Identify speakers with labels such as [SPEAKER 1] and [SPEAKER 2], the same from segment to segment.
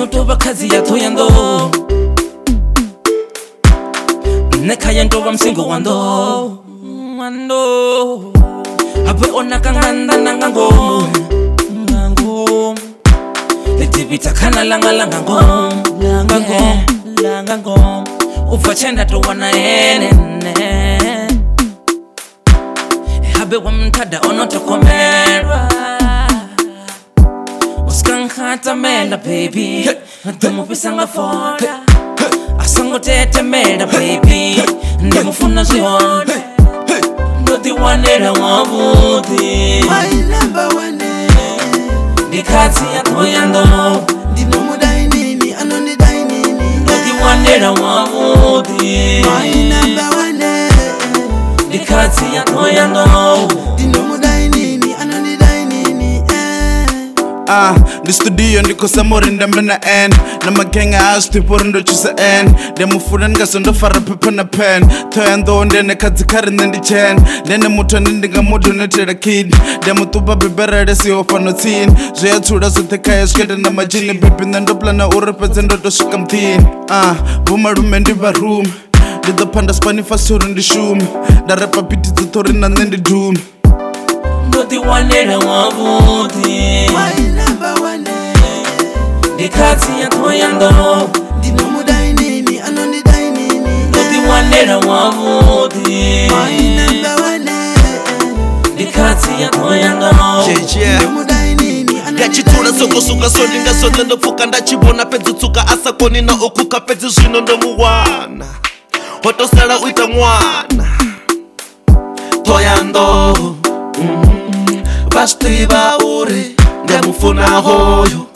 [SPEAKER 1] Ndinotoba kazi ya toyando Nekaya ntoba msingo wando Ape onaka nganda nangango Letibita kana langa ngom Langa ngom Ufachenda to wana enene Habe wamtada onoto komerwa Uskankata mela baby Ndemu pisanga foda Asango tete mela baby Ndemu funa zihonde Noti wanera wabuti
[SPEAKER 2] My number one
[SPEAKER 1] Dikati ya toyando
[SPEAKER 2] Dinomu dainini, anoni dainini
[SPEAKER 1] Noti wanera wabuti
[SPEAKER 2] My number one
[SPEAKER 1] Dikati ya toyando
[SPEAKER 2] Dinomu dainini, anoni dainini
[SPEAKER 3] Ndi studio ndiko samorinda mbena end Na magenga austipuri ndo chusa end Ndemufuna ngaso ndo fara pepa na pen Toyando ndene kadzikari nendi chen Ndene muto ndinga muto netera kid Ndemutuba bibera resi ofano teen Zoya tsura zote kaya skete na majini Baby nendo plana urepeze ndo dosuka mteen Vuma rume ndiva room Ndido panda spani fasuru ndi shum Ndarepa biti zotori na nendi doom
[SPEAKER 1] Noti wanera wabuti
[SPEAKER 2] My number one
[SPEAKER 1] Dikati ya toyando
[SPEAKER 2] Dinomu dainini, anoni dainini
[SPEAKER 1] Noti wanera wabuti
[SPEAKER 2] My number one
[SPEAKER 1] Dikati ya toyando
[SPEAKER 2] Dinomu dainini, anoni
[SPEAKER 4] Gachitula soko suka soninga sonendo fuka ndachibona pedzi tsuka asakoni na okuka pedzi zwino ndo muwana Hotosala uita mwana Toyando Bastiba uri Ndemufuna hoyo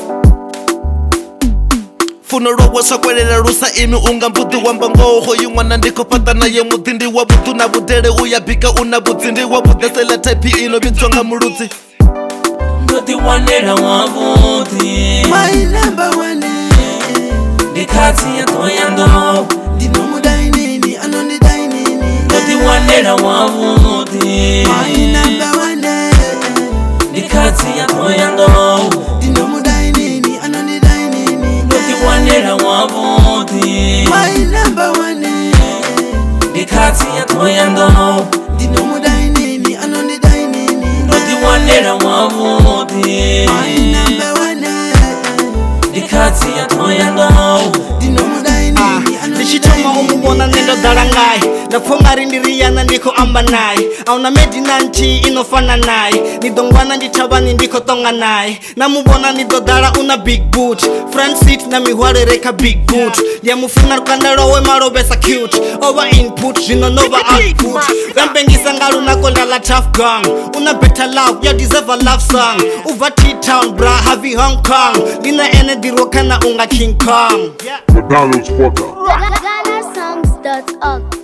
[SPEAKER 4] Funo rogo sakwelela rusa imi unga mbuti wamba ngoho Yungwana ndiko pata na ye mutindi wa butu na budere uyabika una butindi wa budesela type ino bitsonga murutsi
[SPEAKER 1] Noti wanera wabuti
[SPEAKER 2] My number one
[SPEAKER 1] Dikati ya toyando
[SPEAKER 2] Dinomu dainini, anoni dainini
[SPEAKER 1] Noti wanera wabuti
[SPEAKER 2] My number one
[SPEAKER 1] Dikati ya toyando
[SPEAKER 2] Dinomu dainini, anoni dainini
[SPEAKER 1] Noti wanera wabuti
[SPEAKER 2] My number one
[SPEAKER 1] Dikati ya toyando
[SPEAKER 2] Dinomu dainini, anoni dainini
[SPEAKER 1] Noti wanera wabuti
[SPEAKER 2] My number one
[SPEAKER 1] Dikati ya toyando
[SPEAKER 2] Dinomu dainini, anoni
[SPEAKER 5] Nishitoma umubona nendo darangai Nafonga ndiriana ndiko amba nai Auna medina nchi inofana nai Nidongwana ndichabani ndiko tonga nai Namubona nidodara una big boot Front seat na mihware reka big boot Yamufuna rukandaro we marobesa cute Over input, jino nova output Rampengisa ngalu na konda la tough gang Una better love, you deserve a love song Uva T-Town bra, havi Hong Kong Lina ene dirokana unga King Kong
[SPEAKER 6] McDonald's Potter.
[SPEAKER 7] GhanaSongs.org